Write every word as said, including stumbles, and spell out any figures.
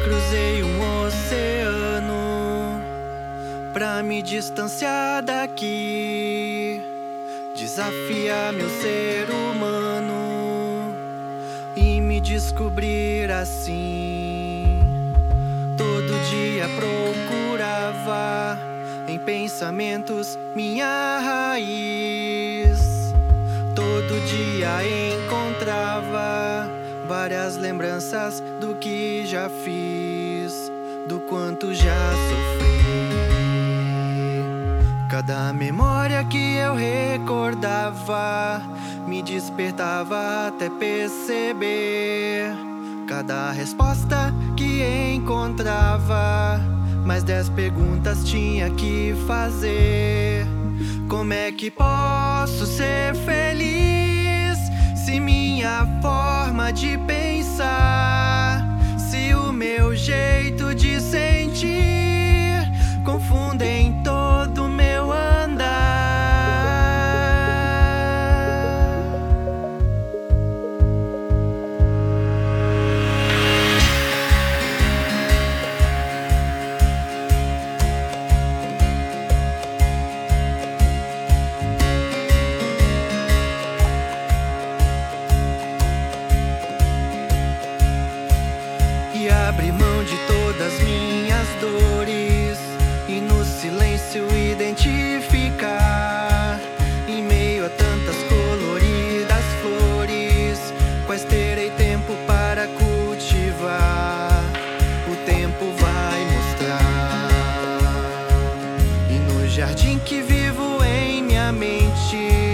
Cruzei um oceano pra me distanciar daqui, desafiar meu ser humano e me descobrir assim. Todo dia procurava em pensamentos minha raiz. Todo dia encontrava várias lembranças do que já fiz, do quanto já sofri. Cada memória que eu recordava me despertava até perceber. Cada resposta que encontrava, mais dez perguntas tinha que fazer. Como é que posso ser feliz se minha forma de pensar, se o meu jeito de sentir confundem todo o meu andar? E abrir mão de todas minhas dores e no silêncio identificar, em meio a tantas coloridas flores, quais terei tempo para cultivar. O tempo vai mostrar. E no jardim que vivo em minha mente,